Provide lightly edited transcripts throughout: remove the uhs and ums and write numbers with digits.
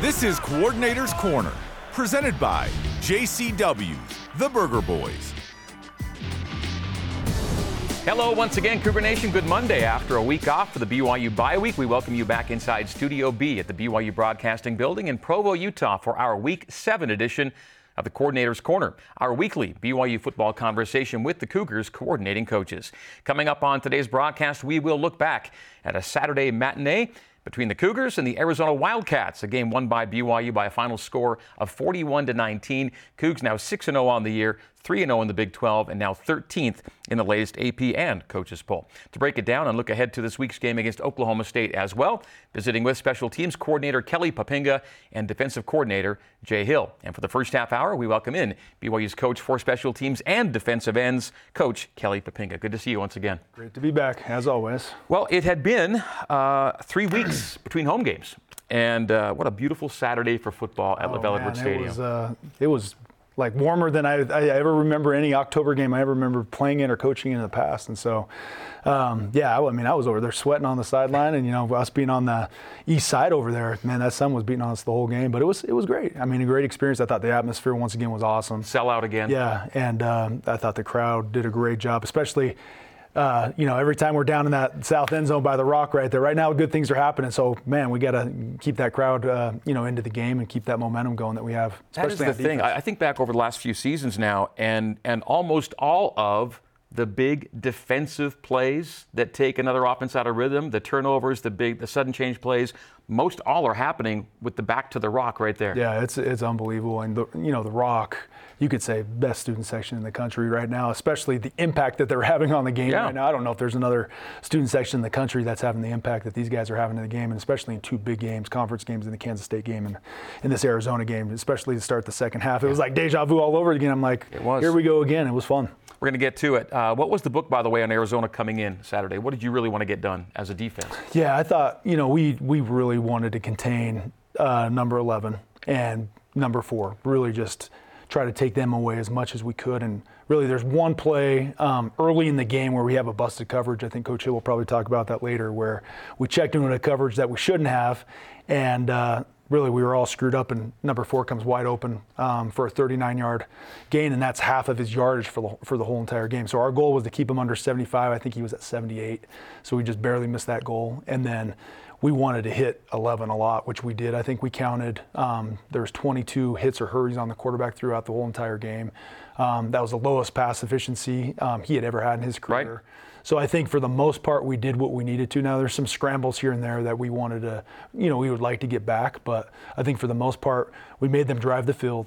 This is Coordinator's Corner, presented by JCW, the Burger Boys. Hello once again, Cougar Nation. Good Monday. After a week off for the BYU bye week, we welcome you back inside Studio B at the BYU Broadcasting Building in Provo, Utah for our Week 7 edition of the Coordinator's Corner, our weekly BYU football conversation with the Cougars coordinating coaches. Coming up on today's broadcast, we will look back at a Saturday matinee between the Cougars and the Arizona Wildcats, a game won by BYU by a final score of 41-19. Cougs now 6-0 on the year, 3-0 in the Big 12, and now 13th in the latest AP and coaches poll. To break it down and look ahead to this week's game against Oklahoma State as well, visiting with special teams coordinator Kelly Poppinga and defensive coordinator Jay Hill. And for the first half hour, we welcome in BYU's coach for special teams and defensive ends, Coach Kelly Poppinga. Good to see you once again. Great to be back, as always. Well, it had been 3 weeks between home games. And what a beautiful Saturday for football at LaVell Edwards Stadium. It was like warmer than I ever remember any October game I ever remember playing in or coaching in the past. And so, I was over there sweating on the sideline, and us being on the east side over there, man, that sun was beating on us the whole game. But it was great. I mean, a great experience. I thought the atmosphere once again was awesome. Sell out again. Yeah, and I thought the crowd did a great job, especially. Every time we're down in that south end zone by the rock right there. Right now, good things are happening. So, man, we got to keep that crowd, into the game and keep that momentum going that we have. That is the thing. I think back over the last few seasons now, and almost all of the big defensive plays that take another offense out of rhythm, the turnovers, the sudden change plays, most all are happening with the back to the rock right there. Yeah, it's unbelievable. And the rock, you could say best student section in the country right now, especially the impact that they're having on the game right now. I don't know if there's another student section in the country that's having the impact that these guys are having in the game, and especially in 2 big games, conference games, in the Kansas State game and in this Arizona game, especially to start the second half. It was like deja vu all over again. I'm like, here we go again. It was fun. We're going to get to it. What was the book, by the way, on Arizona coming in Saturday? What did you really want to get done as a defense? Yeah, I thought, we really wanted to contain number 11 and number 4, really just try to take them away as much as we could. And really there's one play early in the game where we have a busted coverage. I think Coach Hill will probably talk about that later, where we checked into a coverage that we shouldn't have. And really we were all screwed up, and number 4 comes wide open for a 39-yard gain, and that's half of his yardage for the whole entire game. So our goal was to keep him under 75. I think he was at 78. So we just barely missed that goal. And then we wanted to hit 11 a lot, which we did. I think we counted, there's 22 hits or hurries on the quarterback throughout the whole entire game. That was the lowest pass efficiency he had ever had in his career. Right. So I think for the most part, we did what we needed to. Now there's some scrambles here and there that we wanted to, we would like to get back. But I think for the most part, we made them drive the field.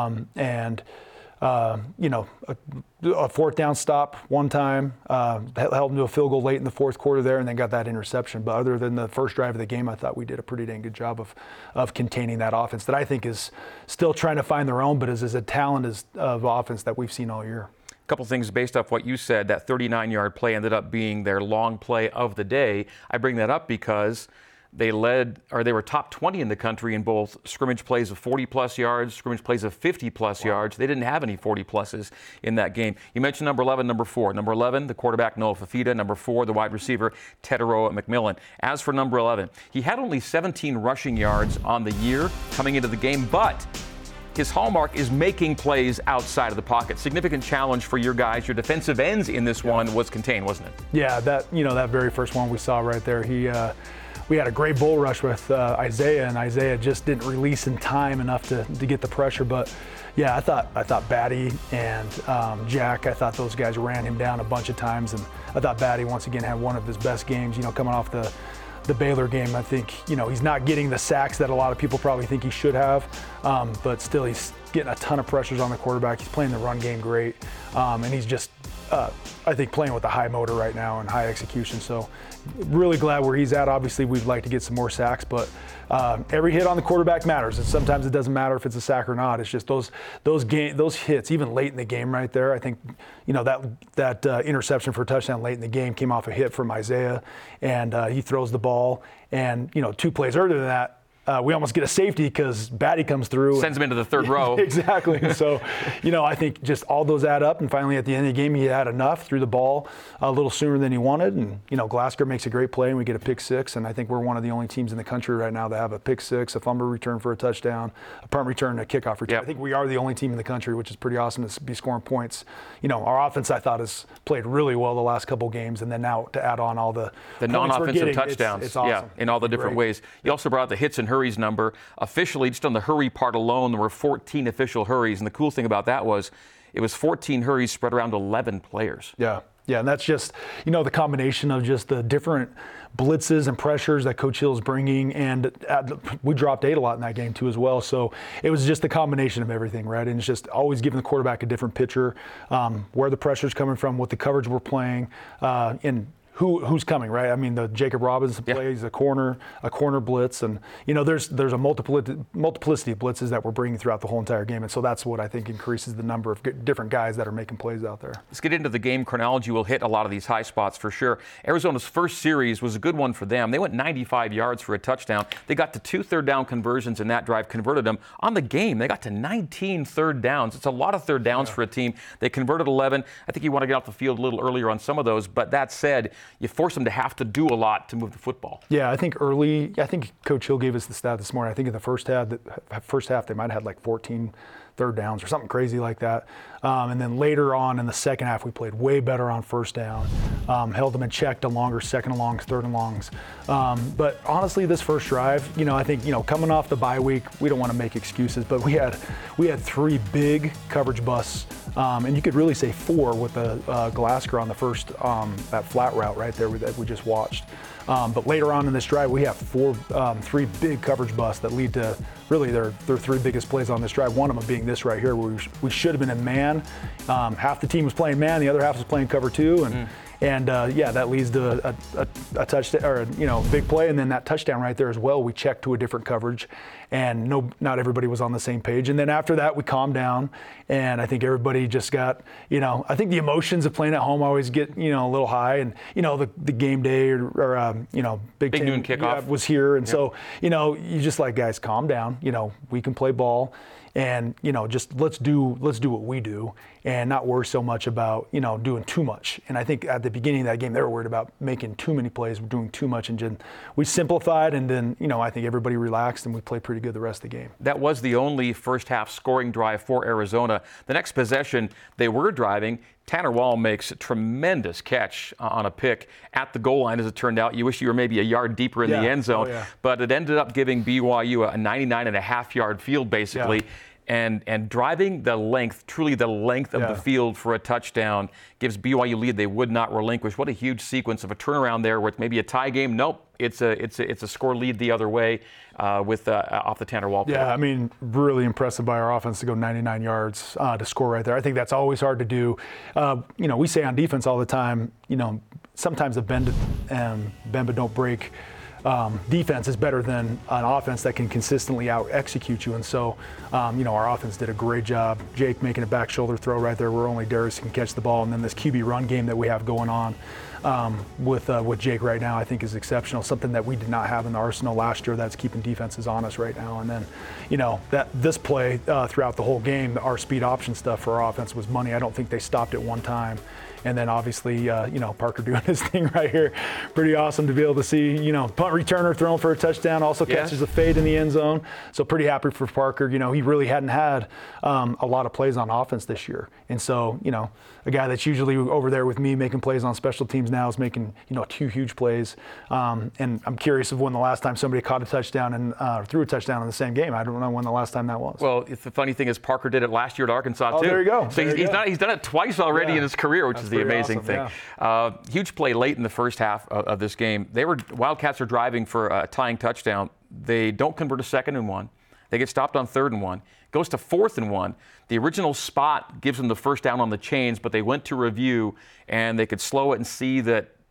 A fourth down stop one time, held them to a field goal late in the fourth quarter there, and then got that interception. But other than the first drive of the game, I thought we did a pretty dang good job of containing that offense that I think is still trying to find their own, but is as a talent of offense that we've seen all year. A couple things based off what you said. That 39-yard play ended up being their long play of the day. I bring that up because they were top 20 in the country in both scrimmage plays of 40-plus yards, scrimmage plays of 50-plus yards. They didn't have any 40-pluses in that game. You mentioned number 11, number 4. Number 11, the quarterback, Noah Fafita. Number 4, the wide receiver, Teteroa McMillan. As for number 11, he had only 17 rushing yards on the year coming into the game, but his hallmark is making plays outside of the pocket. Significant challenge for your guys. Your defensive ends in this one was contained, wasn't it? Yeah, that very first one we saw right there, we had a great bull rush with Isaiah, and Isaiah just didn't release in time enough to get the pressure. But yeah, I thought Batty and Jack, I thought those guys ran him down a bunch of times, and I thought Batty once again had one of his best games. Coming off the Baylor game, I think he's not getting the sacks that a lot of people probably think he should have, but still he's getting a ton of pressures on the quarterback. He's playing the run game great, and he's just I think playing with a high motor right now and high execution. So really glad where he's at. Obviously, we'd like to get some more sacks, but every hit on the quarterback matters. And sometimes it doesn't matter if it's a sack or not. It's just those hits, even late in the game right there. I think, that interception for a touchdown late in the game came off a hit from Isaiah, and he throws the ball. And, 2 plays earlier than that, we almost get a safety because Batty comes through. Sends him into the third row. Exactly. And so, I think just all those add up. And finally, at the end of the game, he had enough, threw the ball a little sooner than he wanted. And, Glasgow makes a great play, and we get a pick six. And I think we're one of the only teams in the country right now that have a pick six, a fumble return for a touchdown, a punt return, a kickoff return. Yep. I think we are the only team in the country, which is pretty awesome to be scoring points. Our offense, I thought, has played really well the last couple games. And then now to add on all the non-offensive touchdowns. It's awesome. Yeah, in all the different ways. You also brought out the hits and hurries number. Officially, just on the hurry part alone, there were 14 official hurries. And the cool thing about that was it was 14 hurries spread around 11 players. Yeah, and that's just, the combination of just the different blitzes and pressures that Coach Hill is bringing. And we dropped 8 a lot in that game, too, as well. So it was just the combination of everything, right? And it's just always giving the quarterback a different picture, where the pressure's coming from, what the coverage we're playing, and who's coming, right? I mean, the Jacob Robinson plays a corner blitz, and there's a multiplicity of blitzes that we're bringing throughout the whole entire game, and so that's what I think increases the number of different guys that are making plays out there. Let's get into the game chronology. We'll hit a lot of these high spots for sure. Arizona's first series was a good one for them. They went 95 yards for a touchdown. They got to 2 third down conversions in that drive, converted them. On the game, they got to 19 third downs. It's a lot of third downs for a team. They converted 11. I think you want to get off the field a little earlier on some of those, but that said, you force them to have to do a lot to move the football. Yeah, I think Coach Hill gave us the stat this morning. I think in the first half they might have had like 14 third downs or something crazy like that. And then later on in the second half, we played way better on first down, held them in check to longer second and longs, third and longs. But honestly, this first drive, I think, coming off the bye week, we don't want to make excuses, but we had 3 big coverage busts, and you could really say 4 with the Glasgow on the first, that flat route right there that we just watched. But later on in this drive, we have 3 big coverage busts that lead to really their 3 biggest plays on this drive. One of them being this right here, where we should have been in man. Half the team was playing man, the other half was playing cover 2, and that leads to a touchdown or big play, and then that touchdown right there as well. We checked to a different coverage, and not everybody was on the same page. And then after that, we calmed down, and I think everybody just got, I think the emotions of playing at home always get a little high, and the game day or Big noon kickoff was here, and so you just like, guys, calm down. We can play ball. And just let's do what we do, and not worry so much about doing too much. And I think at the beginning of that game, they were worried about making too many plays, doing too much, and we simplified. And then I think everybody relaxed, and we played pretty good the rest of the game. That was the only first half scoring drive for Arizona. The next possession, they were driving. Tanner Wall makes a tremendous catch on a pick at the goal line, as it turned out. You wish you were maybe a yard deeper in the end zone, but it ended up giving BYU a 99.5-yard field, basically. Yeah. And driving the length, truly the length of the field for a touchdown, gives BYU lead they would not relinquish. What a huge sequence of a turnaround there, where it's maybe a tie game. Nope, it's a score lead the other way with off the Tanner Wall play. Yeah, I mean, really impressive by our offense to go 99 yards to score right there. I think that's always hard to do. We say on defense all the time, sometimes a bend but don't break defense is better than an offense that can consistently out-execute you. And so, our offense did a great job. Jake making a back shoulder throw right there where only Darius can catch the ball. And then this QB run game that we have going on with Jake right now, I think is exceptional. Something that we did not have in the arsenal last year that's keeping defenses honest right now. And then, this play throughout the whole game, our speed option stuff for our offense was money. I don't think they stopped at one time. And then obviously, Parker doing his thing right here. Pretty awesome to be able to see, punt returner throwing for a touchdown, also catches a fade in the end zone. So pretty happy for Parker. He really hadn't had a lot of plays on offense this year. And so, a guy that's usually over there with me making plays on special teams now is making, 2 huge plays. And I'm curious of when the last time somebody caught a touchdown and threw a touchdown in the same game. I don't know when the last time that was. Well, the funny thing is Parker did it last year at Arkansas, too. Oh, there you go. So he's done it twice already in his career, which is the amazing thing. Yeah. Huge play late in the first half of this game. Wildcats are driving for a tying touchdown. They don't convert a 2nd and 1. They get stopped on 3rd and 1. Goes to 4th and 1. The original spot gives them the first down on the chains, but they went to review and they could slow it and see that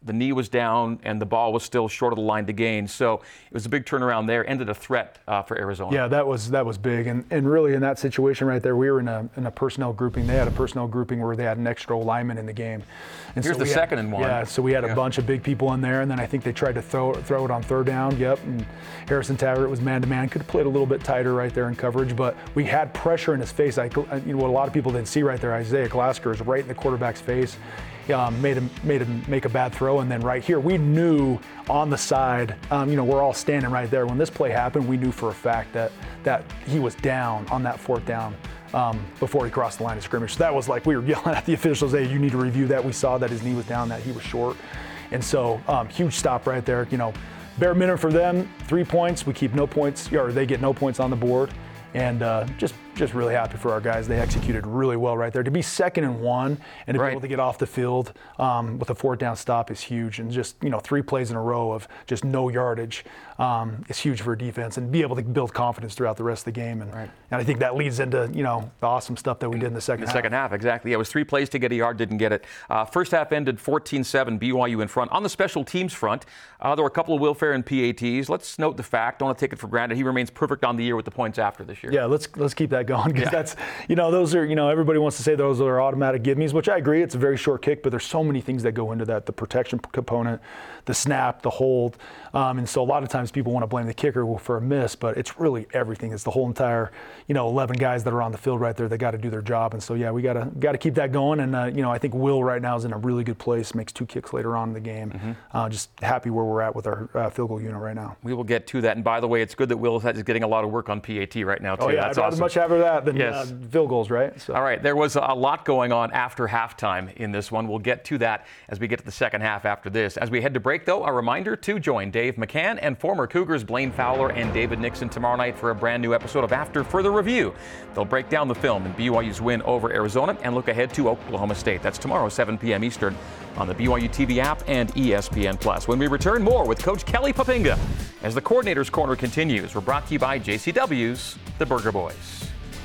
the knee was down, and the ball was still short of the line to gain. So it was a big turnaround there, ended a threat for Arizona. Yeah, that was big. And really in that situation right there, we were in a personnel grouping. They had a personnel grouping where they had an extra lineman in the game. And Here's so the second and one. Yeah, so we had a bunch of big people in there, and then I think they tried to throw it on third down. Yep, and Harrison Taggart was man-to-man. Could have played a little bit tighter right there in coverage, but we had pressure in his face. What a lot of people didn't see right there, Isaiah Glasgow is right in the quarterback's face. Made him make a bad throw, and then right here we knew on the side, we're all standing right there. When this play happened, we knew for a fact that he was down on that fourth down before he crossed the line of scrimmage. So that was like we were yelling at the officials, "Hey, you need to review that." We saw that his knee was down, that he was short, and so huge stop right there. Bare minimum for them, 3 points. We keep no points, or they get no points on the board, and just really happy for our guys. They executed really well right there. To be 2nd and 1 and to be able to get off the field with a fourth down stop is huge. And just 3 plays in a row of just no yardage is huge for defense, and be able to build confidence throughout the rest of the game. And I think that leads into the awesome stuff that we did in the second half. Second half, exactly. Yeah, it was 3 plays to get a yard, didn't get it. First half ended 14-7, BYU in front. On the special teams front, there were a couple of Will Ferrin PATs. Let's note the fact, don't want to take it for granted, he remains perfect on the year with the points after this year. Yeah, let's keep that going, because that's, those are, everybody wants to say those are automatic give-me's, which I agree. It's a very short kick, but there's so many things that go into that: the protection component, the snap, the hold. And so a lot of times people want to blame the kicker for a miss, but it's really everything. It's the whole entire, 11 guys that are on the field right there. They got to do their job. And so, yeah, we got to keep that going. And, I think Will right now is in a really good place, makes 2 kicks later on in the game. Just happy where we're at with our field goal unit right now. We will get to that. And by the way, it's good that Will is getting a lot of work on PAT right now, too. Oh, yeah, that's I'd awesome. much have that than field goals, right? So. All right, there was a lot going on after halftime in this one. We'll get to that as we get to the second half after this. As we head to break, though, a reminder to join Dave McCann and former Cougars Blaine Fowler and David Nixon tomorrow night for a brand new episode of After Further Review. They'll break down the film and BYU's win over Arizona and look ahead to Oklahoma State. That's tomorrow, 7 p.m. Eastern on the BYU TV app and ESPN+. When we return, more with Coach Kelly Poppinga as the Coordinator's Corner continues. We're brought to you by JCW's The Burger Boys.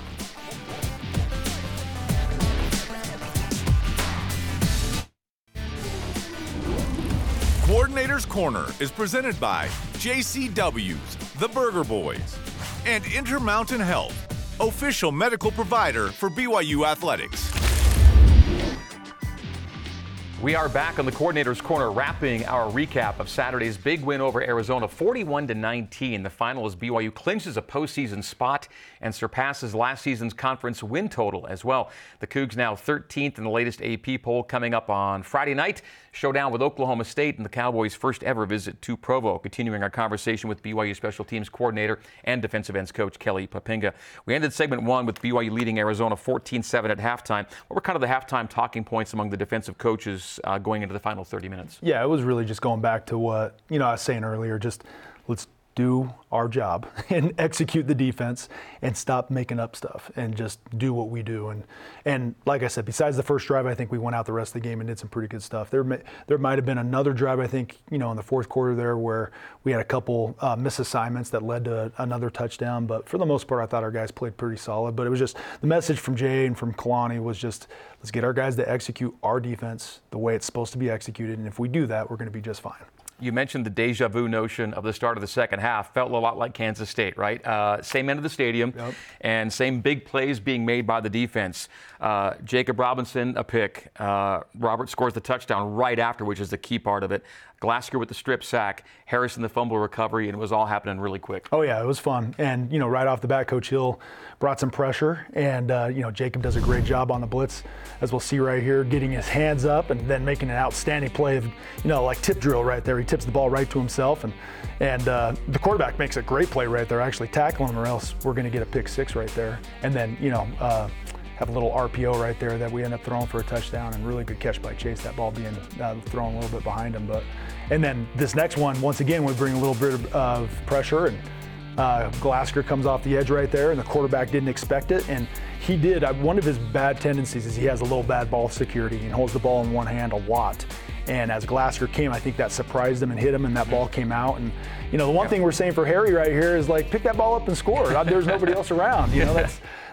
Coordinator's Corner is presented by JCW's The Burger Boys and Intermountain Health, official medical provider for BYU Athletics. We are back on the Coordinator's Corner, wrapping our recap of Saturday's big win over Arizona, 41-19. The final as BYU clinches a postseason spot and surpasses last season's conference win total as well. The Cougs now 13th in the latest AP poll, coming up on Friday night. Showdown with Oklahoma State and the Cowboys' first ever visit to Provo. Continuing our conversation with BYU Special Teams Coordinator and defensive ends coach Kelly Poppinga. We ended segment 1 with BYU leading Arizona 14-7 at halftime. What were kind of the halftime talking points among the defensive coaches going into the final 30 minutes? Yeah, it was really just going back to what I was saying earlier. Just let's do our job and execute the defense and stop making up stuff and just do what we do. And like I said, besides the first drive, I think we went out the rest of the game and did some pretty good stuff. There might have been another drive, I think, in the fourth quarter there where we had a couple misassignments that led to another touchdown. But for the most part, I thought our guys played pretty solid. But it was just the message from Jay and from Kalani was just, let's get our guys to execute our defense the way it's supposed to be executed. And if we do that, we're going to be just fine. You mentioned the deja vu notion of the start of the second half. Felt a lot like Kansas State, right? Same end of the stadium, and same big plays being made by the defense. Jacob Robinson, a pick. Robert scores the touchdown right after, which is the key part of it. Glasgow with the strip sack, Harrison the fumble recovery, and it was all happening really quick. Oh, yeah, it was fun. And, right off the bat, Coach Hill brought some pressure. And, Jacob does a great job on the blitz, as we'll see right here, getting his hands up and then making an outstanding play of, like tip drill right there. He tips the ball right to himself. And the quarterback makes a great play right there, actually tackling him, or else we're going to get a pick six right there. And then, have a little RPO right there that we end up throwing for a touchdown, and really good catch by Chase, that ball being thrown a little bit behind him. And then this next one, once again, we bring a little bit of pressure, and Glasgow comes off the edge right there, and the quarterback didn't expect it, and he did. One of his bad tendencies is he has a little bad ball security and holds the ball in one hand a lot. And as Glasgow came, I think that surprised him and hit him, and that ball came out. And the one thing we're saying for Harry right here is, like, pick that ball up and score. There's nobody else around.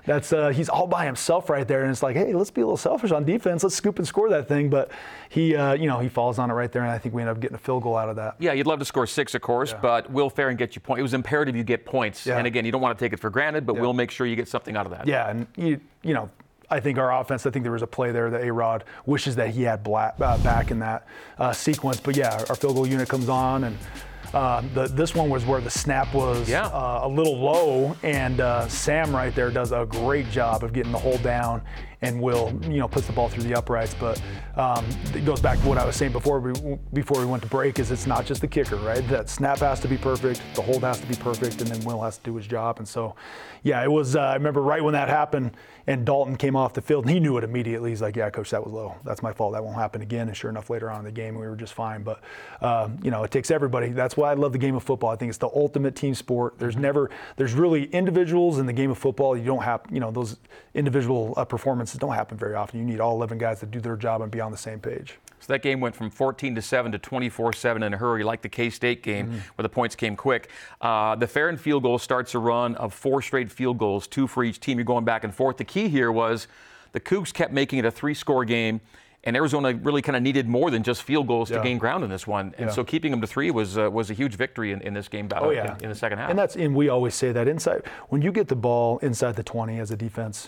That's he's all by himself right there, and it's like, hey, let's be a little selfish on defense. Let's scoop and score that thing. But he, he falls on it right there, and I think we end up getting a field goal out of that. Yeah, you'd love to score 6, of course, but Will Farron gets you points. It was imperative you get points. And again, you don't want to take it for granted, but we'll make sure you get something out of that. Yeah, and you know, I think our offense, I think there was a play there that A-Rod wishes that he had back in that sequence. But yeah, our field goal unit comes on, and this one was where the snap was a little low, and Sam right there does a great job of getting the hold down, and Will, puts the ball through the uprights. But it goes back to what I was saying before we went to break, is it's not just the kicker, right? That snap has to be perfect, the hold has to be perfect, and then Will has to do his job. And so, yeah, it was, I remember right when that happened and Dalton came off the field, and he knew it immediately. He's like, yeah, coach, that was low. That's my fault. That won't happen again. And sure enough, later on in the game, we were just fine. But, it takes everybody. That's why I love the game of football. I think it's the ultimate team sport. There's really individuals in the game of football. You don't have, those individual performances don't happen very often. You need all 11 guys to do their job and be on the same page. So that game went from 14-7 to 24-7 in a hurry, like the K-State game, where the points came quick. The Farron field goal starts a run of 4 straight field goals, 2 for each team. You're going back and forth. The key here was the Cougs kept making it a 3-score game, and Arizona really kind of needed more than just field goals to gain ground in this one. And so keeping them to 3 was a huge victory in this game battle in the second half. And we always say that inside, when you get the ball inside the 20 as a defense,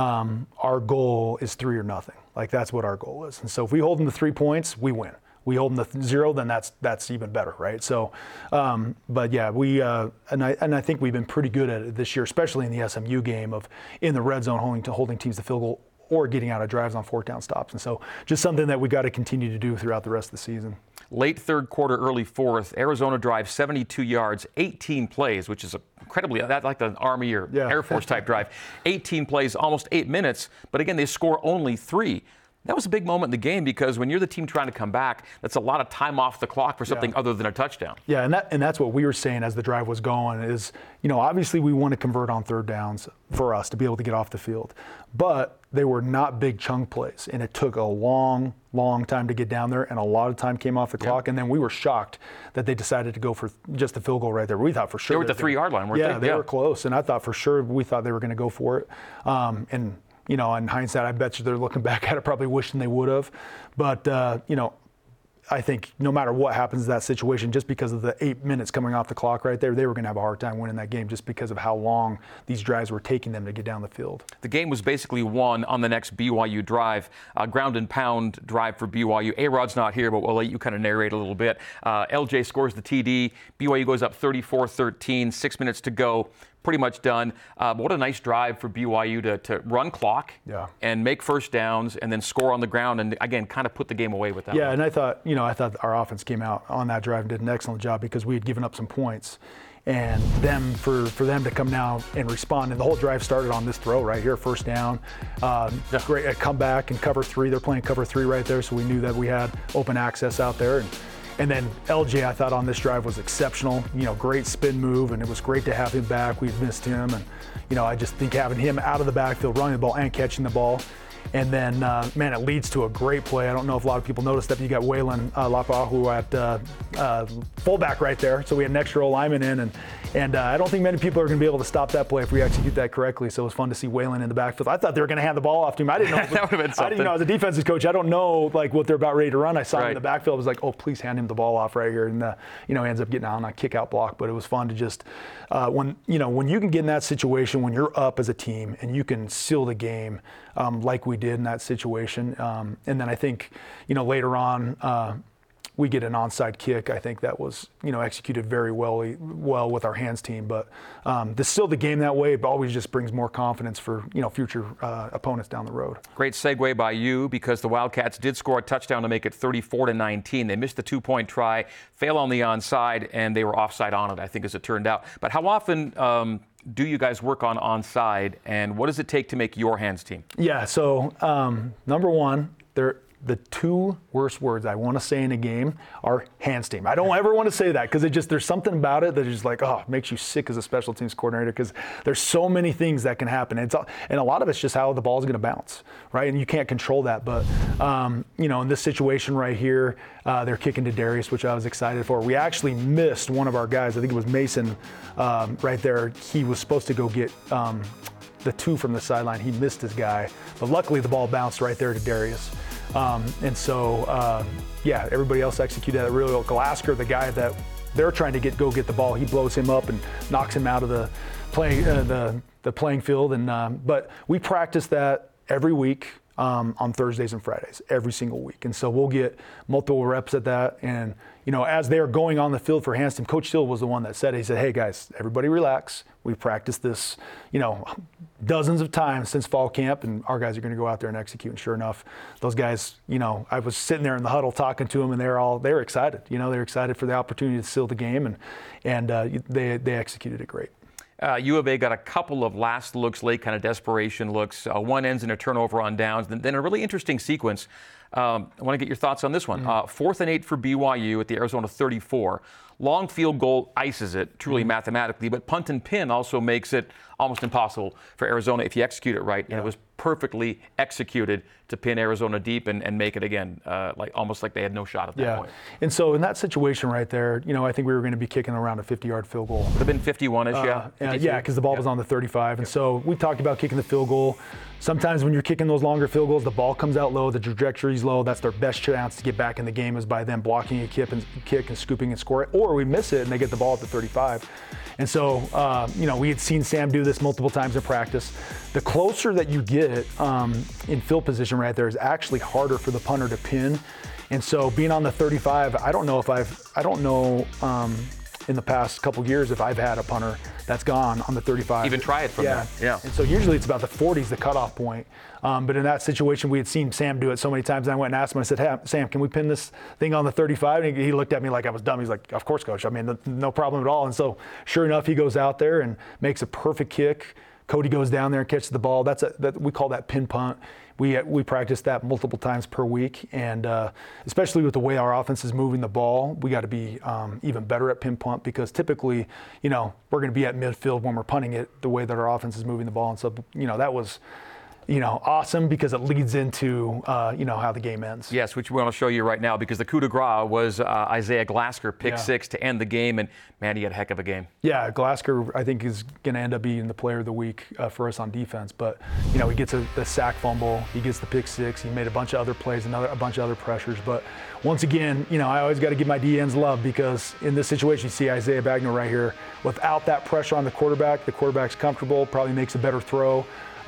our goal is 3 or nothing. Like, that's what our goal is. And so if we hold them to 3 points, we win. We hold them to 0, then that's even better, right? So, but yeah, we and I think we've been pretty good at it this year, especially in the SMU game of in the red zone holding teams to field goal or getting out of drives on 4th down stops. And so just something that we got to continue to do throughout the rest of the season. Late third quarter, early fourth, Arizona drives 72 yards, 18 plays, which is incredibly, that's like an Army or Air Force type drive. 18 plays, almost 8 minutes, but again, they score only 3. That was a big moment in the game, because when you're the team trying to come back, that's a lot of time off the clock for something other than a touchdown. Yeah, and that's what we were saying as the drive was going is, obviously we want to convert on 3rd downs for us to be able to get off the field. But they were not big chunk plays, and it took a long, long time to get down there, and a lot of time came off the clock. And then we were shocked that they decided to go for just the field goal right there. We thought for sure. They were at the 3-yard line, weren't they? Yeah, they were close, and I thought for sure we thought they were going to go for it. In hindsight, I bet you they're looking back at it probably wishing they would have. But, I think no matter what happens in that situation, just because of the 8 minutes coming off the clock right there, they were going to have a hard time winning that game just because of how long these drives were taking them to get down the field. The game was basically won on the next BYU drive, ground and pound drive for BYU. A-Rod's not here, but we'll let you kind of narrate a little bit. LJ scores the TD. BYU goes up 34-13, 6 minutes to go. Pretty much done. What a nice drive for BYU to run clock and make 1st downs and then score on the ground and, again, kind of put the game away with that. Yeah, and I thought our offense came out on that drive and did an excellent job because we had given up some points. And for them to come down and respond, and the whole drive started on this throw right here, 1st down. Great comeback and cover 3. They're playing cover 3 right there, so we knew that we had open access out there. And then LJ, I thought on this drive was exceptional. Great spin move, and it was great to have him back. We'd missed him, and I just think having him out of the backfield, running the ball and catching the ball. And then, it leads to a great play. I don't know if a lot of people noticed that, but you got Waylon Lapahu at fullback right there. So we had an extra lineman in, and I don't think many people are going to be able to stop that play if we execute that correctly. So it was fun to see Waylon in the backfield. I thought they were going to hand the ball off to him. I didn't know. That would have been something. I didn't know as a defensive coach. I don't know what they're about ready to run. I saw him in the backfield. I was like, oh, please hand him the ball off right here, and he ends up getting on a kick out block. But it was fun to just when you can get in that situation when you're up as a team and you can seal the game like we did in that situation. And then I think later on. We get an onside kick. I think that was, executed very well with our hands team. But to still the game that way, but always just brings more confidence for, future opponents down the road. Great segue by you, because the Wildcats did score a touchdown to make it 34-19. They missed the 2-point try, fail on the onside, and they were offside on it, I think, as it turned out. But how often do you guys work on onside, and what does it take to make your hands team? Yeah, so number one, the 2 worst words I want to say in a game are hands team. I don't ever want to say that because there's something about it that is just like, makes you sick as a special teams coordinator because there's so many things that can happen. And a lot of it's just how the ball is going to bounce, right? And you can't control that. But, in this situation right here, they're kicking to Darius, which I was excited for. We actually missed one of our guys. I think it was Mason right there. He was supposed to go get the 2 from the sideline. He missed his guy, but luckily the ball bounced right there to Darius. And so, everybody else executed that really well. Glasgow, the guy that they're trying to go get the ball, he blows him up and knocks him out of the playing field. And but we practice that every week on Thursdays and Fridays, every single week. And so we'll get multiple reps at that. And as they're going on the field for Hanston, Coach Hill was the one that said it. He said, "Hey guys, everybody relax. We practiced this, dozens of times since fall camp, and our guys are going to go out there and execute." And sure enough, those guys, I was sitting there in the huddle talking to them, and they're excited. They're excited for the opportunity to seal the game, and they executed it great. U of A got a couple of last looks, late kind of desperation looks. One ends in a turnover on downs. Then a really interesting sequence. I want to get your thoughts on this one. 4th and 8 for BYU at the Arizona 34. Long field goal ices it, truly mathematically, but punt and pin also makes it almost impossible for Arizona if you execute it right. And it was perfectly executed to pin Arizona deep and make it again, almost like they had no shot at that point. And so in that situation right there, I think we were going to be kicking around a 50-yard field goal. Would have been 51-ish, yeah, because the ball was on the 35. And so we talked about kicking the field goal. Sometimes when you're kicking those longer field goals, the ball comes out low, the trajectory's low. That's their best chance to get back in the game is by them blocking a kick and scooping and score it. Or we miss it and they get the ball at the 35. And so, we had seen Sam do this multiple times in practice. The closer that you get in field position right there is actually harder for the punter to pin. And so being on the 35, I don't know in the past couple years if I've had a punter that's gone on the 35. Even try it from there. Yeah. And so usually it's about the 40s, the cutoff point. But in that situation, we had seen Sam do it so many times. And I went and asked him, I said, "Hey, Sam, can we pin this thing on the 35? And he looked at me like I was dumb. He's like, "Of course, Coach. I mean, no problem at all." And so sure enough, he goes out there and makes a perfect kick. Cody goes down there and catches the ball. We call that pin punt. We practice that multiple times per week, and especially with the way our offense is moving the ball, we got to be even better at pin punt because typically, we're going to be at midfield when we're punting it the way that our offense is moving the ball. And so, that was, awesome because it leads into, how the game ends. Yes, which we want to show you right now because the coup de grace was Isaiah Glasgow, pick 6 to end the game, and man, he had a heck of a game. Yeah, Glasgow, I think, is going to end up being the player of the week for us on defense. But, he gets the sack fumble, he gets the pick 6, he made a bunch of other plays, a bunch of other pressures. But once again, I always got to give my DNs love because in this situation, you see Isaiah Bagnall right here. Without that pressure on the quarterback's comfortable, probably makes a better throw.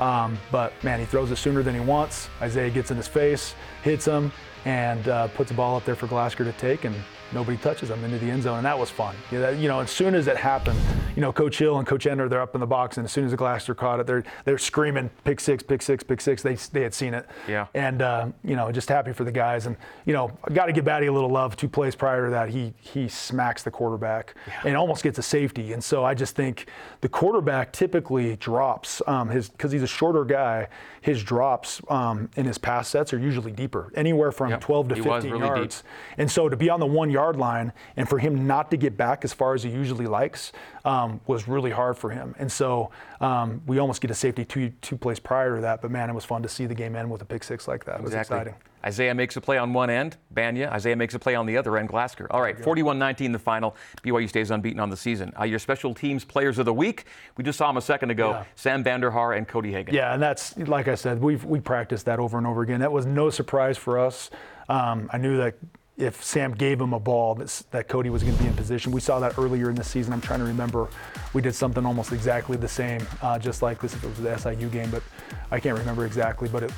But man, he throws it sooner than he wants. Isaiah gets in his face, hits him, and puts the ball up there for Glasgow to take, and nobody touches him into the end zone, and that was fun. As soon as it happened, Coach Hill and Coach Ender, they're up in the box, and as soon as the Glasgow caught it, they're screaming, pick six, pick six, pick six. They had seen it. Yeah. And, just happy for the guys. And, I got to give Batty a little love. 2 plays prior to that, he smacks the quarterback and almost gets a safety. And so I just think the quarterback typically drops because he's a shorter guy, his drops in his pass sets are usually deeper, anywhere from 12 to 15 really yards. Deep. And so to be on the 1 yard line and for him not to get back as far as he usually likes was really hard for him. And so we almost get a safety two plays prior to that, but man, it was fun to see the game end with a pick 6 like that. It was exciting. Isaiah makes a play on one end, Banya. Isaiah makes a play on the other end, Glasgow. All right, 41-19 the final. BYU stays unbeaten on the season. Your special teams players of the week, we just saw them a second ago, Sam Vanderhaar and Cody Hagan. Yeah, and that's, like I said, we practiced that over and over again. That was no surprise for us. I knew that if Sam gave him a ball, that Cody was going to be in position. We saw that earlier in the season. I'm trying to remember. We did something almost exactly the same, just like this if it was the SIU game, but I can't remember exactly. But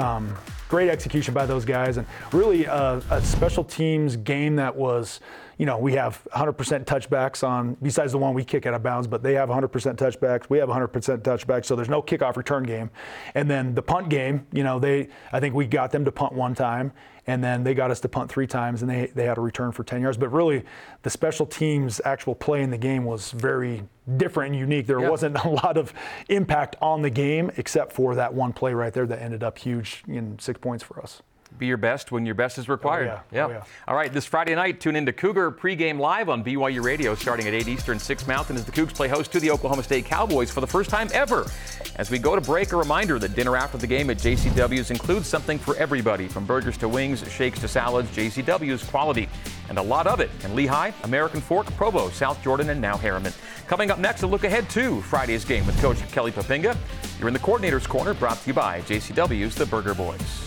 great execution by those guys, and really a special teams game that was, we have 100% touchbacks on, besides the one we kick out of bounds, but they have 100% touchbacks. We have 100% touchbacks, so there's no kickoff return game. And then the punt game, I think we got them to punt 1 time, and then they got us to punt 3 times, and they had a return for 10 yards. But really, the special teams actual play in the game was very different and unique. There wasn't a lot of impact on the game except for that one play right there that ended up huge in 6 points for us. Be your best when your best is required. Oh, yeah. All right, this Friday night, tune into Cougar pregame live on BYU Radio starting at 8 Eastern, 6 Mountain as the Cougs play host to the Oklahoma State Cowboys for the first time ever. As we go to break, a reminder that dinner after the game at JCW's includes something for everybody, from burgers to wings, shakes to salads. JCW's quality, and a lot of it in Lehigh, American Fork, Provo, South Jordan, and now Harriman. Coming up next, a look ahead to Friday's game with Coach Kelly Poppinga. You're in the Coordinator's Corner, brought to you by JCW's The Burger Boys.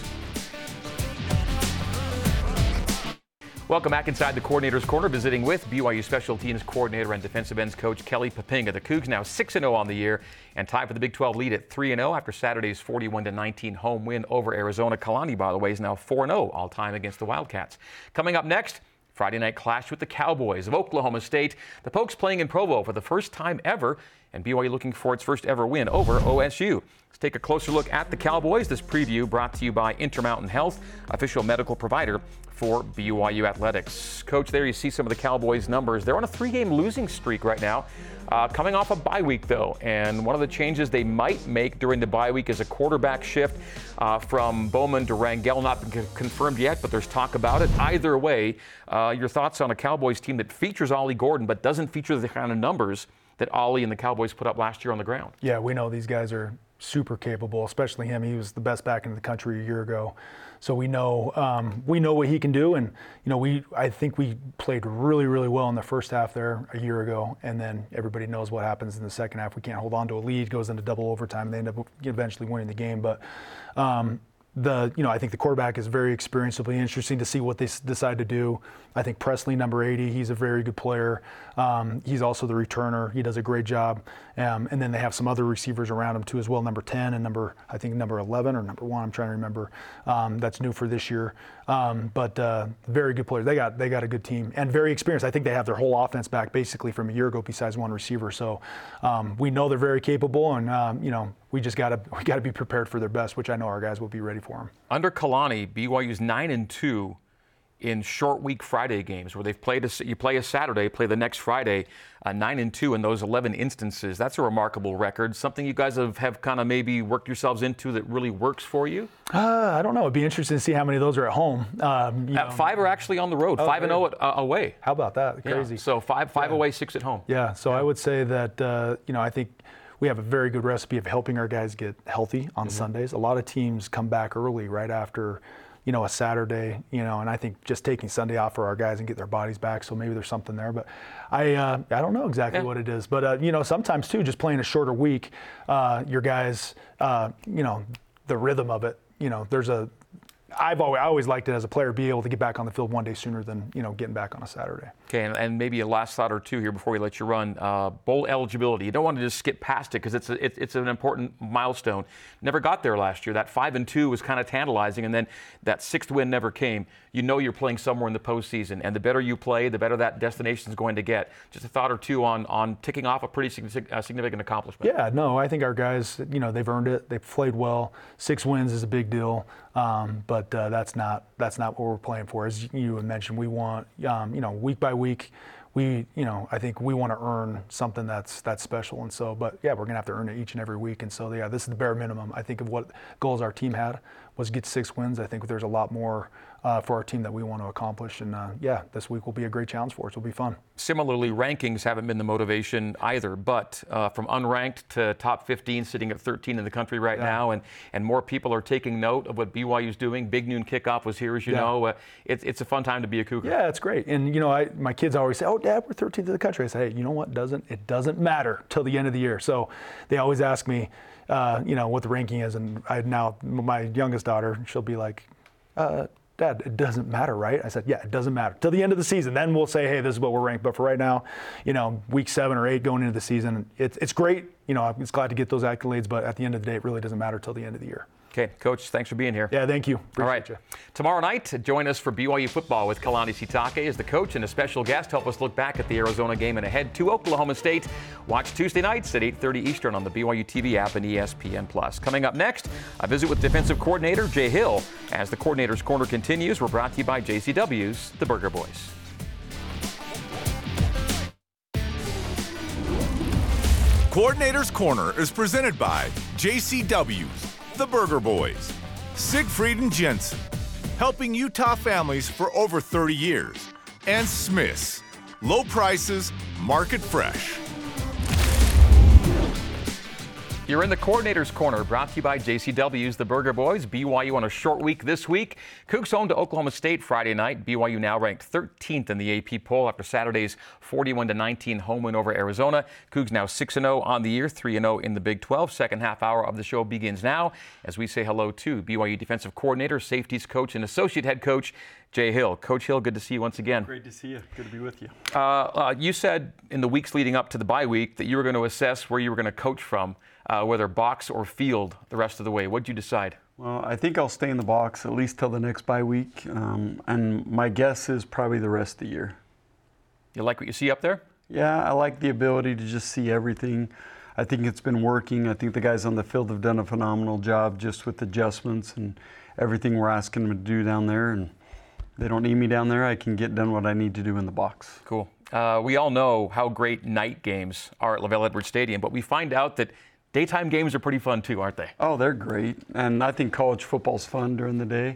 Welcome back inside the Coordinator's Corner, visiting with BYU Special Teams Coordinator and defensive ends coach Kelly Poppinga. The Cougs now 6-0 on the year and tied for the Big 12 lead at 3-0 after Saturday's 41-19 home win over Arizona. Kalani, by the way, is now 4-0 all-time against the Wildcats. Coming up next, Friday night clash with the Cowboys of Oklahoma State. The Pokes playing in Provo for the first time ever, and BYU looking for its first ever win over OSU. Let's take a closer look at the Cowboys. This preview brought to you by Intermountain Health, official medical provider for BYU Athletics. Coach, there you see some of the Cowboys' numbers. They're on a 3-game losing streak right now, coming off a bye week, though. And one of the changes they might make during the bye week is a quarterback shift from Bowman to Rangel. Not been confirmed yet, but there's talk about it. Either way, your thoughts on a Cowboys team that features Ollie Gordon but doesn't feature the kind of numbers that Ollie and the Cowboys put up last year on the ground? Yeah, we know these guys are super capable, especially him. He was the best back in the country a year ago. So we know what he can do, and I think we played really, really well in the first half there a year ago, and then everybody knows what happens in the second half. We can't hold on to a lead, goes into double overtime, and they end up eventually winning the game. But I think the quarterback is very experienced. It'll be interesting to see what they decide to do. I think Presley, number 80, he's a very good player. He's also the returner. He does a great job. And then they have some other receivers around him too as well, number 10 and number 11 or number 1, I'm trying to remember. That's new for this year. But very good players. They got a good team and very experienced. I think they have their whole offense back basically from a year ago besides one receiver. So we know they're very capable, and we just got to be prepared for their best, which I know our guys will be ready for them. Under Kalani, BYU's 9-2 in short week Friday games, where they've played you play a Saturday, play the next Friday, 9-2 in those 11 instances. That's a remarkable record. Something you guys have kind of maybe worked yourselves into that really works for you? I don't know. It'd be interesting to see how many of those are at home. 5 are actually on the road. 5-0 away. How about that? Crazy. Yeah. So five away, 6 at home. Yeah. So I would say that I think we have a very good recipe of helping our guys get healthy on Sundays. A lot of teams come back early right after, a Saturday, and I think just taking Sunday off for our guys and get their bodies back. So maybe there's something there, but I don't know exactly what it is. But sometimes too, just playing a shorter week, your guys, the rhythm of it. I always liked it as a player, be able to get back on the field one day sooner than getting back on a Saturday. Okay, and maybe a last thought or two here before we let you run. Bowl eligibility. You don't want to just skip past it because it's an important milestone. Never got there last year. That 5-2 was kind of tantalizing, and then that 6th win never came. You're playing somewhere in the postseason, and the better you play, the better that destination is going to get. Just a thought or two on ticking off a pretty significant accomplishment. Yeah, no, I think our guys, they've earned it. They've played well. 6 wins is a big deal, but that's not what we're playing for. As you mentioned, we want, week by week, I think we want to earn something that's special. And so, but yeah, we're going to have to earn it each and every week. And so, yeah, this is the bare minimum, I think, of what goals our team had was get 6 wins. I think there's a lot more for our team that we want to accomplish. And this week will be a great challenge for us. It'll be fun. Similarly, rankings haven't been the motivation either, but from unranked to top 15, sitting at 13 in the country right now, and more people are taking note of what BYU's doing. Big Noon Kickoff was here, as you know. It's a fun time to be a Cougar. Yeah, it's great. And, my kids always say, "Oh, Dad, we're 13th in the country." I say, "Hey, you know what? It doesn't matter till the end of the year." So they always ask me, what the ranking is. And my youngest daughter, she'll be like, "Dad, it doesn't matter, right?" I said, "Yeah, it doesn't matter. Till the end of the season, then we'll say, hey, this is what we're ranked. But for right now, week 7 or 8 going into the season, it's great. I'm just glad to get those accolades. But at the end of the day, it really doesn't matter till the end of the year." Okay, Coach, thanks for being here. Yeah, thank you. Appreciate you. Tomorrow night, join us for BYU football with Kalani Sitake as the coach and a special guest. Help us look back at the Arizona game and ahead to Oklahoma State. Watch Tuesday nights at 8:30 Eastern on the BYU TV app and ESPN+. Coming up next, a visit with defensive coordinator Jay Hill. As the Coordinator's Corner continues, we're brought to you by JCW's The Burger Boys. Coordinator's Corner is presented by JCW's The Burger Boys. Siegfried and Jensen, helping Utah families for over 30 years. And Smith's, low prices, market fresh. You're in the Coordinator's Corner, brought to you by JCW's The Burger Boys. BYU on a short week this week. Cougs home to Oklahoma State Friday night. BYU now ranked 13th in the AP poll after Saturday's 41-19 home win over Arizona. Cougs now 6-0 on the year, 3-0 in the Big 12. Second half hour of the show begins now as we say hello to BYU defensive coordinator, safeties coach, and associate head coach Jay Hill. Coach Hill, good to see you once again. Great to see you. Good to be with you. You said in the weeks leading up to the bye week that you were going to assess where you were going to coach from, whether box or field the rest of the way. What did you decide? Well, I think I'll stay in the box at least till the next bye week, and my guess is probably the rest of the year. You like what you see up there? Yeah, I like the ability to just see everything. I think it's been working. I think the guys on the field have done a phenomenal job just with adjustments and everything we're asking them to do down there. And they don't need me down there. I can get done what I need to do in the box. Cool. We all know how great night games are at LaVell Edwards Stadium, but we find out that daytime games are pretty fun too, aren't they? Oh, they're great. And I think college football's fun during the day.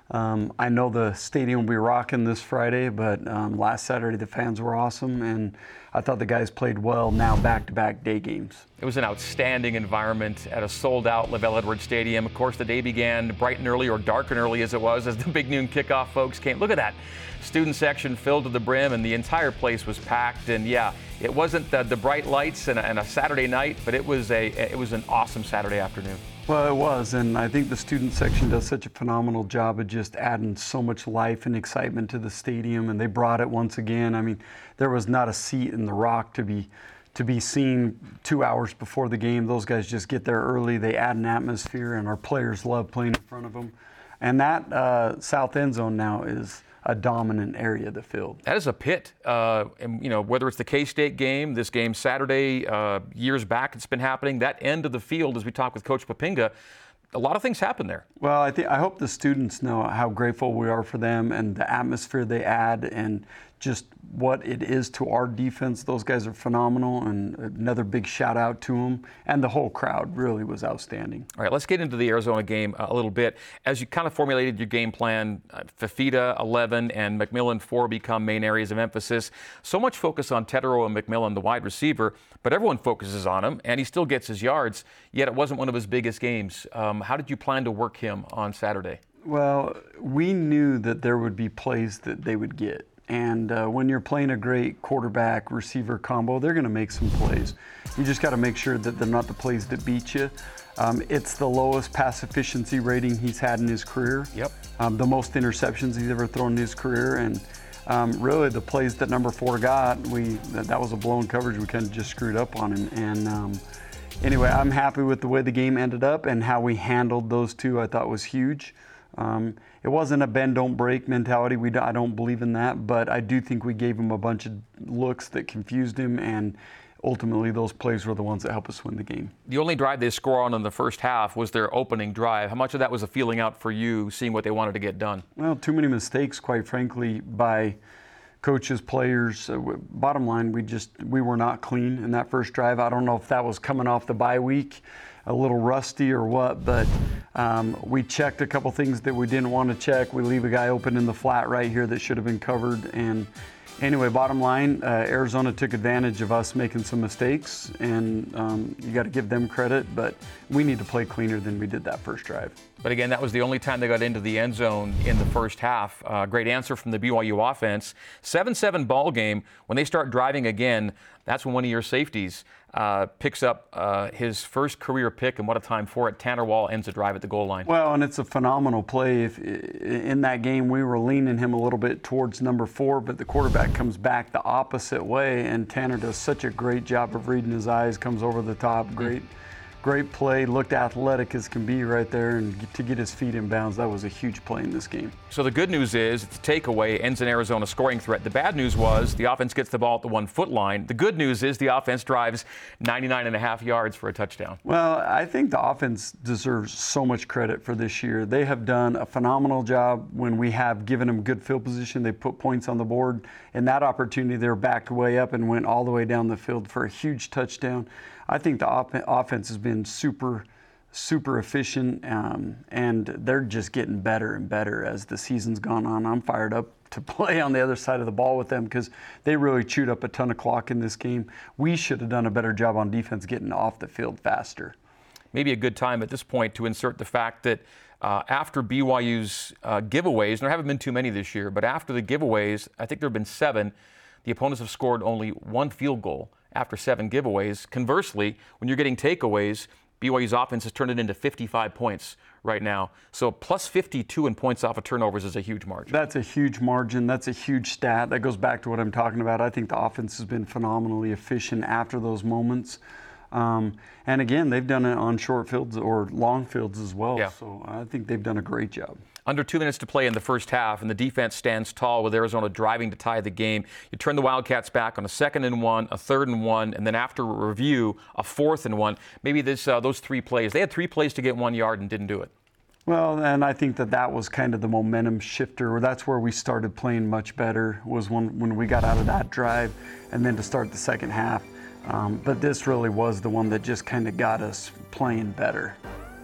I know the stadium will be rocking this Friday, but last Saturday the fans were awesome, and I thought the guys played well now back-to-back day games. It was an outstanding environment at a sold-out LaVell Edwards Stadium. Of course, the day began bright and early, or dark and early as it was, as the big noon kickoff folks came. Look at that. Student section filled to the brim, and the entire place was packed. And yeah, it wasn't the bright lights and a Saturday night, but it was an awesome Saturday afternoon. Well, it was, and I think the student section does such a phenomenal job of just adding so much life and excitement to the stadium, and they brought it once again. I mean, there was not a seat in the Rock to be seen 2 hours before the game. Those guys just get there early. They add an atmosphere, and our players love playing in front of them. And that south end zone now is a dominant area of the field. That is a pit. And, whether it's the K-State game, this game Saturday, years back it's been happening, that end of the field, as we talk with Coach Poppinga, a lot of things happen there. Well, I hope the students know how grateful we are for them and the atmosphere they add and just what it is to our defense. Those guys are phenomenal, and another big shout out to them. And the whole crowd really was outstanding. All right, let's get into the Arizona game a little bit. As you kind of formulated your game plan, Fifita 11 and McMillan 4 become main areas of emphasis. So much focus on Tetero and McMillan, the wide receiver, but everyone focuses on him, and he still gets his yards, yet it wasn't one of his biggest games. How did you plan to work him on Saturday? Well, we knew that there would be plays that they would get. And when you're playing a great quarterback-receiver combo, they're going to make some plays. You just got to make sure that they're not the plays that beat you. It's the lowest pass efficiency rating he's had in his career. Yep. The most interceptions he's ever thrown in his career. And really the plays that number 4 got, that was a blown coverage. We kind of just screwed up on him. And anyway, I'm happy with the way the game ended up and how we handled those two. I thought was huge. It wasn't a bend, don't break mentality. I don't believe in that, but I do think we gave him a bunch of looks that confused him, and ultimately those plays were the ones that helped us win the game. The only drive they score on in the first half was their opening drive. How much of that was a feeling out for you, seeing what they wanted to get done? Well, too many mistakes, quite frankly, by coaches, players. Bottom line, we were not clean in that first drive. I don't know if that was coming off the bye week, a little rusty or what, but we checked a couple things that we didn't want to check. We leave a guy open in the flat right here that should have been covered. And anyway, bottom line, Arizona took advantage of us making some mistakes, and you got to give them credit, but we need to play cleaner than we did that first drive. But again, that was the only time they got into the end zone in the first half. Great answer from the BYU offense. 7-7 ball game. When they start driving again, that's when one of your safeties picks up his first career pick, and what a time for it. Tanner Wall ends the drive at the goal line. Well, and it's a phenomenal play. In that game, we were leaning him a little bit towards number 4, but the quarterback comes back the opposite way, and Tanner does such a great job of reading his eyes, comes over the top. Great play, looked athletic as can be right there, and to get his feet in bounds, that was a huge play in this game. So the good news is it's a takeaway, ends in Arizona scoring threat. The bad news was the offense gets the ball at the 1-foot line. The good news is the offense drives 99.5 yards for a touchdown. Well, I think the offense deserves so much credit for this year. They have done a phenomenal job when we have given them good field position. They put points on the board. In that opportunity, they were backed way up and went all the way down the field for a huge touchdown. I think the offense has been super efficient, and they're just getting better and better as the season's gone on. I'm fired up to play on the other side of the ball with them because they really chewed up a ton of clock in this game. We should have done a better job on defense getting off the field faster. maybe a good time at this point to insert the fact that after BYU's giveaways, and there haven't been too many this year, but after the giveaways, I think there have been 7, the opponents have scored only 1 field goal after 7 giveaways. Conversely, when you're getting takeaways, BYU's offense has turned it into 55 points right now. So plus 52 in points off of turnovers is a huge margin. That's a huge margin. That's a huge stat. That goes back to what I'm talking about. I think the offense has been phenomenally efficient after those moments. And again, they've done it on short fields or long fields as well. Yeah. So I think they've done a great job. Under 2 minutes to play in the first half, and the defense stands tall with Arizona driving to tie the game. You turn the Wildcats back on a 2nd and 1, a 3rd and 1, and then after review, a 4th and 1. Maybe those 3 plays. They had 3 plays to get 1 yard and didn't do it. Well, and I think that was kind of the momentum shifter. That's where we started playing much better, was when we got out of that drive and then to start the second half. But this really was the one that just kind of got us playing better.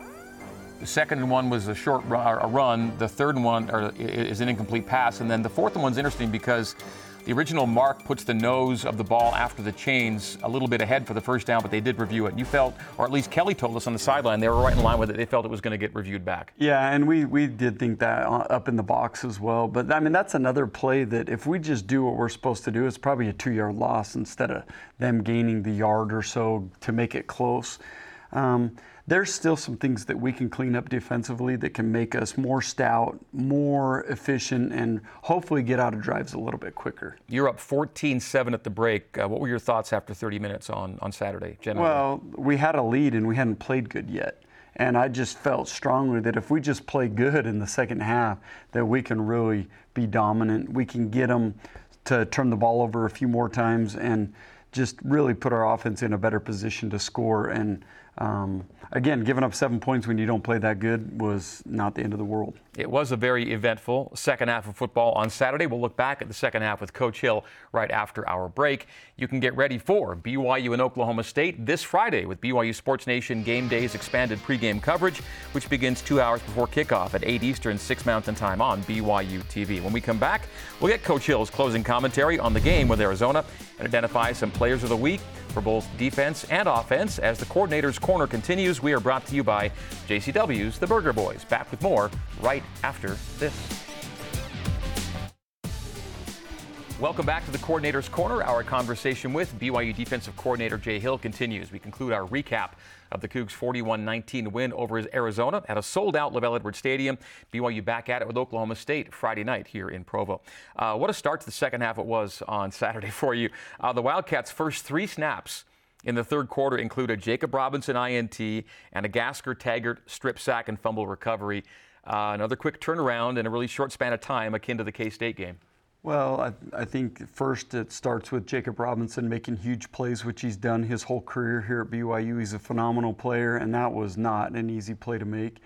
The 2nd and 1 was a short run. The 3rd and 1 is an incomplete pass. And then the 4th and 1's interesting because the original mark puts the nose of the ball after the chains a little bit ahead for the first down, but they did review it. And you felt, or at least Kelly told us on the sideline, they were right in line with it. They felt it was going to get reviewed back. Yeah, and we did think that up in the box as well. But, I mean, that's another play that if we just do what we're supposed to do, it's probably a 2-yard loss instead of them gaining the yard or so to make it close. There's still some things that we can clean up defensively that can make us more stout, more efficient, and hopefully get out of drives a little bit quicker. You're up 14-7 at the break. What were your thoughts after 30 minutes on Saturday, generally? Well, we had a lead and we hadn't played good yet. And I just felt strongly that if we just play good in the second half, that we can really be dominant. We can get them to turn the ball over a few more times and just really put our offense in a better position to score. And again, giving up 7 points when you don't play that good was not the end of the world. It was a very eventful second half of football on Saturday. We'll look back at the second half with Coach Hill right after our break. You can get ready for BYU and Oklahoma State this Friday with BYU Sports Nation Game Day's expanded pregame coverage, which begins 2 hours before kickoff at 8 Eastern, 6 Mountain Time on BYU TV. When we come back, we'll get Coach Hill's closing commentary on the game with Arizona and identify some players of the week for both defense and offense. As the Coordinator's Corner continues, we are brought to you by JCW's The Burger Boys. Back with more right after this. Welcome back to the Coordinator's Corner. Our conversation with BYU Defensive Coordinator Jay Hill continues. We conclude our recap of the Cougs' 41-19 win over Arizona at a sold-out LaVell Edwards Stadium. BYU back at it with Oklahoma State Friday night here in Provo. What a start to the second half it was on Saturday for you. The Wildcats' first 3 snaps in the third quarter included Jacob Robinson INT and a Gasker-Taggart strip sack and fumble recovery. Another quick turnaround in a really short span of time akin to the K-State game. Well, I think first it starts with Jacob Robinson making huge plays, which he's done his whole career here at BYU. He's a phenomenal player, and that was not an easy play to make.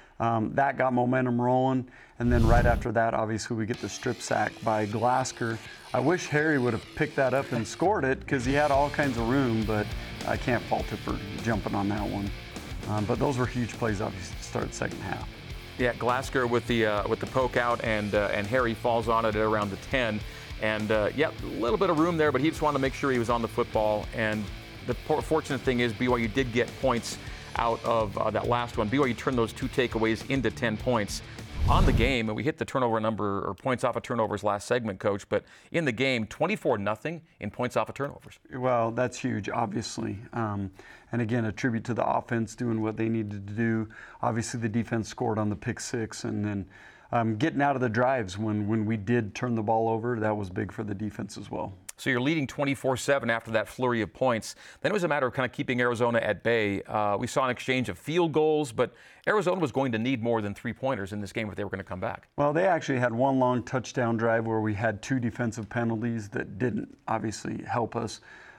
That got momentum rolling, and then right after that, obviously, we get the strip sack by Glasker. I wish Harry would have picked that up and scored it because he had all kinds of room, but I can't fault him for jumping on that one. But those were huge plays, obviously, to start the second half. Yeah, Glasker with the poke out, and Harry falls on it at around the 10. And, yeah, a little bit of room there, but he just wanted to make sure he was on the football. And the fortunate thing is BYU did get points out of that last one. BYU turned those 2 takeaways into 10 points on the game, and we hit the turnover number or points off of turnovers last segment, Coach. But in the game, 24-0 in points off of turnovers. Well, that's huge, obviously. And again, a tribute to the offense doing what they needed to do. Obviously, the defense scored on the pick 6, and then getting out of the drives when we did turn the ball over, that was big for the defense as well. So you're leading 24-7 after that flurry of points. Then it was a matter of kind of keeping Arizona at bay. We saw an exchange of field goals, but Arizona was going to need more than 3-pointers in this game if they were going to come back. Well, they actually had one long touchdown drive where we had 2 defensive penalties that didn't obviously help us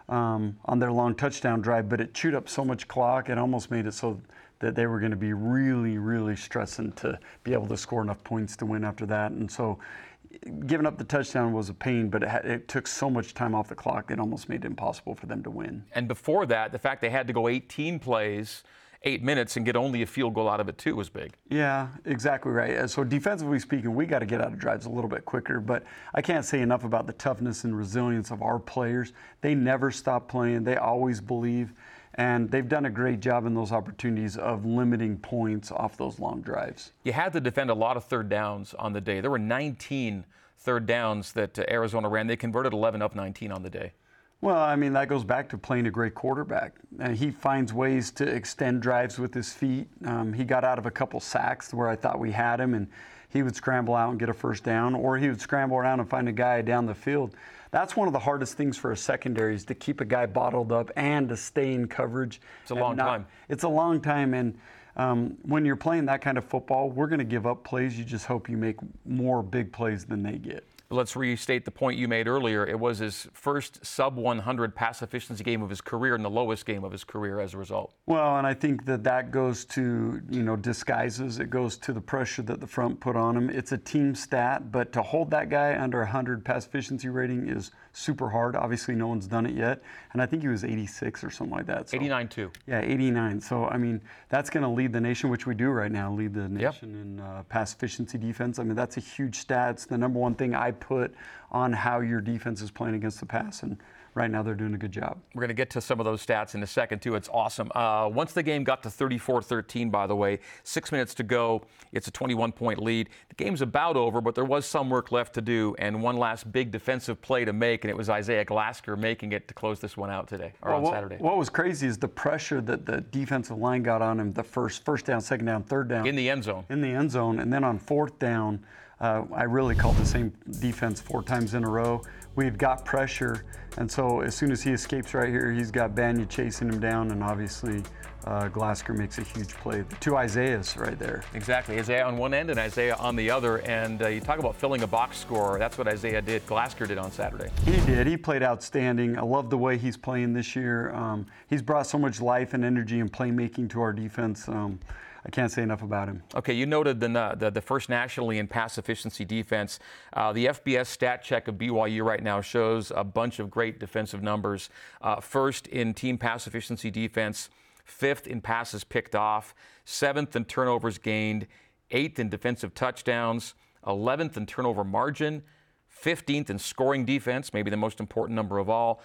on their long touchdown drive, but it chewed up so much clock, it almost made it so that they were going to be really, really stressing to be able to score enough points to win after that. And so giving up the touchdown was a pain, but it took so much time off the clock, it almost made it impossible for them to win. And before that, the fact they had to go 18 plays, 8 minutes, and get only a field goal out of it, too, was big. Yeah, exactly right. So defensively speaking, we got to get out of drives a little bit quicker, but I can't say enough about the toughness and resilience of our players. They never stop playing. They always believe. And they've done a great job in those opportunities of limiting points off those long drives. You had to defend a lot of third downs on the day. There were 19 third downs that Arizona ran. They converted 11 of 19 on the day. Well, I mean, that goes back to playing a great quarterback. He finds ways to extend drives with his feet. He got out of a couple sacks where I thought we had him, and he would scramble out and get a first down, or he would scramble around and find a guy down the field. That's one of the hardest things for a secondary, is to keep a guy bottled up and to stay in coverage. It's a long time. It's a long time, and when you're playing that kind of football, we're going to give up plays. You just hope you make more big plays than they get. Let's restate the point you made earlier. It was his first sub-100 pass efficiency game of his career and the lowest game of his career as a result. Well, and I think that goes to, disguises. It goes to the pressure that the front put on him. It's a team stat, but to hold that guy under 100 pass efficiency rating is super hard. Obviously, no one's done it yet. And I think he was 86 or something like that. So, 89 too. Yeah, 89. So, I mean, that's going to lead the nation, which we do right now, lead the nation in pass efficiency defense. I mean, that's a huge stat. It's the number one thing I put on how your defense is playing against the pass, and right now they're doing a good job. We're going to get to some of those stats in a second too. It's awesome. Once the game got to 34-13, by the way, 6 minutes to go, it's a 21-point lead. The game's about over, but there was some work left to do, and one last big defensive play to make, and it was Isaiah Glasker making it to close this one out today, or on Saturday. What was crazy is the pressure that the defensive line got on him the first down, second down, third down. In the end zone. In the end zone, and then on fourth down, I really called the same defense 4 times in a row. We've got pressure, and so as soon as he escapes right here, he's got Banya chasing him down, and obviously Glasker makes a huge play. The 2 Isaiahs right there. Exactly. Isaiah on one end and Isaiah on the other, and you talk about filling a box score. That's what Isaiah did. Glasker did on Saturday. He did. He played outstanding. I love the way he's playing this year. He's brought so much life and energy and playmaking to our defense. I can't say enough about him. Okay, you noted the first nationally in pass efficiency defense. The FBS stat check of BYU right now shows a bunch of great defensive numbers. First in team pass efficiency defense, 5th in passes picked off, 7th in turnovers gained, 8th in defensive touchdowns, 11th in turnover margin, 15th in scoring defense, maybe the most important number of all,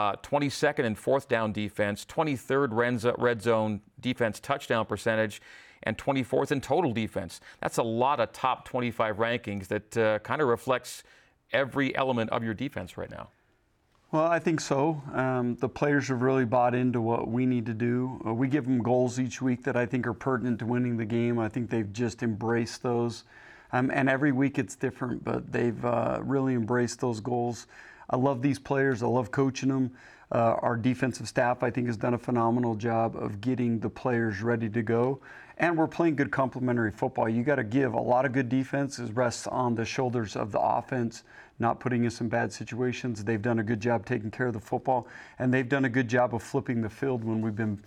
22nd in 4th down defense, 23rd red zone defense touchdown percentage, and 24th in total defense. That's a lot of top 25 rankings that kind of reflects every element of your defense right now. Well, I think so. The players have really bought into what we need to do. We give them goals each week that I think are pertinent to winning the game. I think they've just embraced those. And every week it's different, but they've really embraced those goals. I love these players. I love coaching them. Our defensive staff, I think, has done a phenomenal job of getting the players ready to go. And we're playing good complementary football. You got to give a lot of good defense rests on the shoulders of the offense, not putting us in bad situations. They've done a good job taking care of the football, and they've done a good job of flipping the field when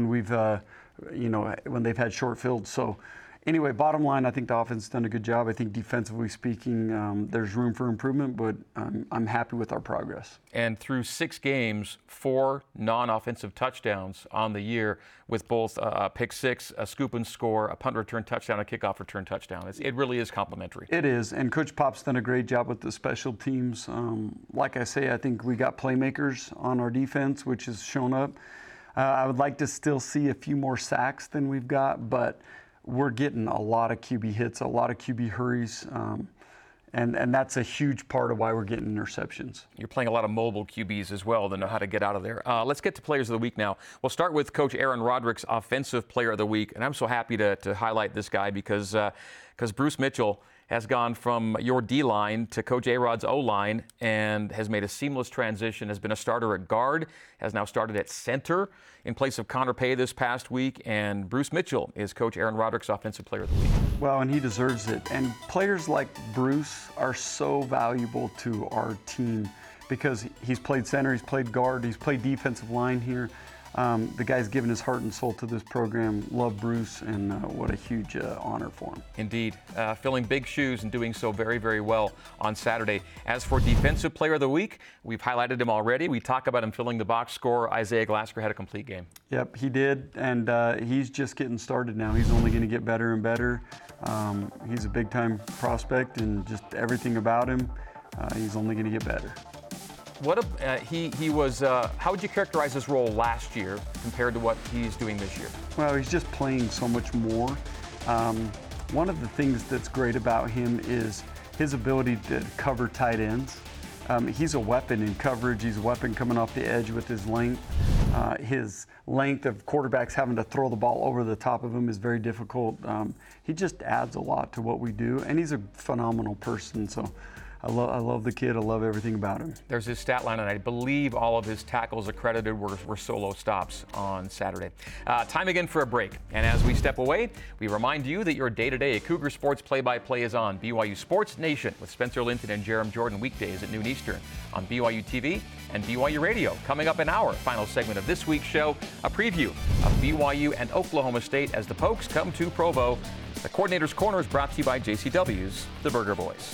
they've had short fields. So anyway, bottom line, I think the offense has done a good job. I think defensively speaking, there's room for improvement, but I'm happy with our progress. And through 6 games, 4 non-offensive touchdowns on the year, with both a pick six, a scoop and score, a punt return touchdown, a kickoff return touchdown. It really is complimentary. It is, and Coach Pop's done a great job with the special teams. Like I say, I think we got playmakers on our defense, which has shown up. I would like to still see a few more sacks than we've got, but we're getting a lot of QB hits, a lot of QB hurries, and that's a huge part of why we're getting interceptions. You're playing a lot of mobile QBs as well that know how to get out of there. Let's get to Players of the Week now. We'll start with Coach Aaron Roderick's Offensive Player of the Week, and I'm so happy to highlight this guy because Bruce Mitchell has gone from your D-line to Coach A-Rod's O-line and has made a seamless transition, has been a starter at guard, has now started at center in place of Connor Pay this past week, and Bruce Mitchell is Coach Aaron Roderick's Offensive Player of the Week. Well, and he deserves it. And players like Bruce are so valuable to our team because he's played center, he's played guard, he's played defensive line here. The guy's given his heart and soul to this program. Love Bruce, and what a huge honor for him. Indeed. Filling big shoes and doing so very, very well on Saturday. As for Defensive Player of the Week, we've highlighted him already. We talk about him filling the box score. Isaiah Glasker had a complete game. Yep, he did, and he's just getting started now. He's only going to get better and better. He's a big-time prospect, and just everything about him, he's only going to get better. He was. How would you characterize his role last year compared to what he's doing this year? Well, he's just playing so much more. One of the things that's great about him is his ability to cover tight ends. He's a weapon in coverage. He's a weapon coming off the edge with his length. His length of quarterbacks having to throw the ball over the top of him is very difficult. He just adds a lot to what we do, and he's a phenomenal person. So I love the kid. I love everything about him. There's his stat line, and I believe all of his tackles accredited were solo stops on Saturday. Time again for a break. And as we step away, we remind you that your day-to-day Cougar Sports play-by-play is on BYU Sports Nation with Spencer Linton and Jerem Jordan weekdays at noon Eastern on BYU TV and BYU Radio. Coming up in our final segment of this week's show, a preview of BYU and Oklahoma State as the Pokes come to Provo. The Coordinator's Corner is brought to you by JCW's The Burger Boys.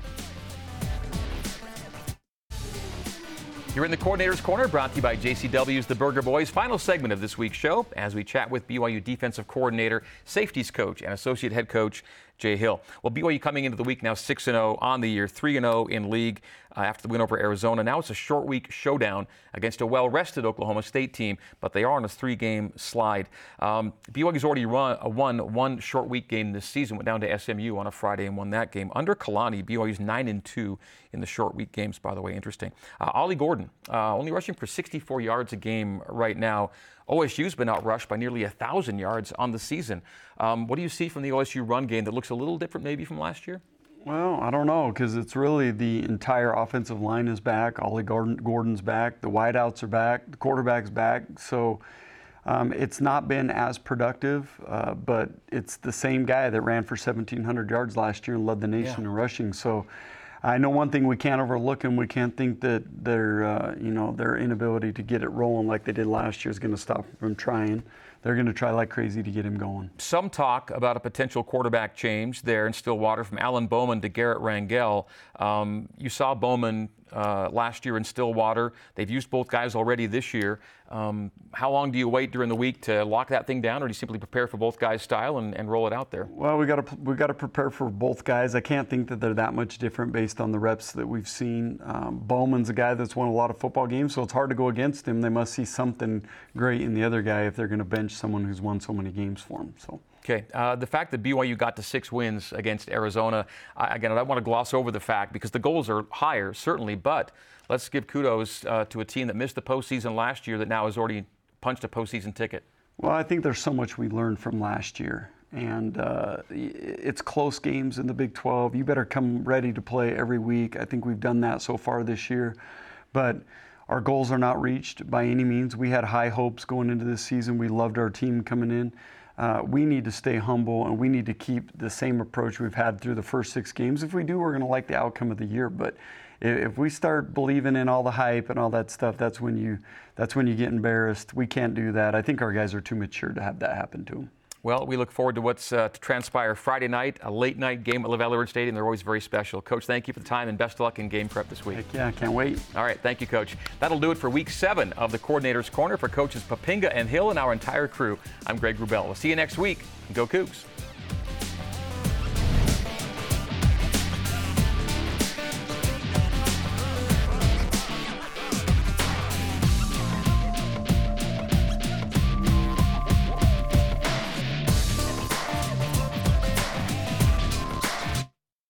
You're in the Coordinator's Corner, brought to you by JCW's The Burger Boys. Final segment of this week's show as we chat with BYU defensive coordinator, safeties coach, and associate head coach Jay Hill. Well, BYU coming into the week now 6-0 on the year, 3-0 in league after the win over Arizona. Now it's a short week showdown against a well-rested Oklahoma State team, but they are on a 3-game slide. BYU's already won one short week game this season, went down to SMU on a Friday and won that game. Under Kalani, BYU's 9-2 in the short week games, by the way. Interesting. Ollie Gordon, only rushing for 64 yards a game right now. OSU's been outrushed by nearly 1,000 yards on the season. What do you see from the OSU run game that looks a little different maybe from last year? Well, I don't know, because it's really the entire offensive line is back. Ollie Gordon's back. The wideouts are back. The quarterback's back. So it's not been as productive, but it's the same guy that ran for 1,700 yards last year and led the nation in rushing. So I know one thing we can't overlook, and we can't think that their inability to get it rolling like they did last year is going to stop them from trying. They're going to try like crazy to get him going. Some talk about a potential quarterback change there in Stillwater from Alan Bowman to Garrett Rangel. You saw Bowman last year in Stillwater. They've used both guys already this year. How long do you wait during the week to lock that thing down, or do you simply prepare for both guys' style and roll it out there? Well, we got to prepare for both guys. I can't think that they're that much different based on the reps that we've seen. Bowman's a guy that's won a lot of football games, so it's hard to go against him. They must see something great in the other guy if they're going to bench someone who's won so many games for him. So. Okay, the fact that BYU got to 6 wins against Arizona, again, I don't want to gloss over the fact because the goals are higher, certainly, but let's give kudos to a team that missed the postseason last year that now has already punched a postseason ticket. Well, I think there's so much we learned from last year, and it's close games in the Big 12. You better come ready to play every week. I think we've done that so far this year, but our goals are not reached by any means. We had high hopes going into this season. We loved our team coming in. We need to stay humble, and we need to keep the same approach we've had through the first 6 games. If we do, we're going to like the outcome of the year. But if we start believing in all the hype and all that stuff, that's when you get embarrassed. We can't do that. I think our guys are too mature to have that happen to them. Well, we look forward to what's to transpire Friday night, a late-night game at LaVell Edwards Stadium. They're always very special. Coach, thank you for the time, and best of luck in game prep this week. Heck yeah, I can't wait. All right, thank you, Coach. That'll do it for Week 7 of the Coordinator's Corner. For Coaches Papinga and Hill and our entire crew, I'm Greg Wrubell. We'll see you next week. Go Cougs.